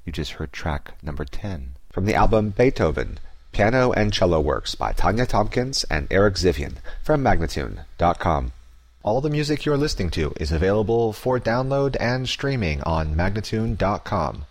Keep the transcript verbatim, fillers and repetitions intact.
You just heard track number ten. From the album Beethoven, Piano and Cello Works by Tanya Tompkins and Eric Zivian from Magnatune dot com. All the music you're listening to is available for download and streaming on Magnatune dot com.